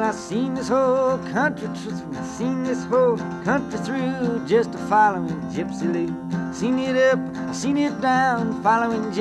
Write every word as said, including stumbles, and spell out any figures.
I seen this whole country, tr- seen this whole country through just a following Gypsy Lou. Seen it up, I seen it down, following Gypsy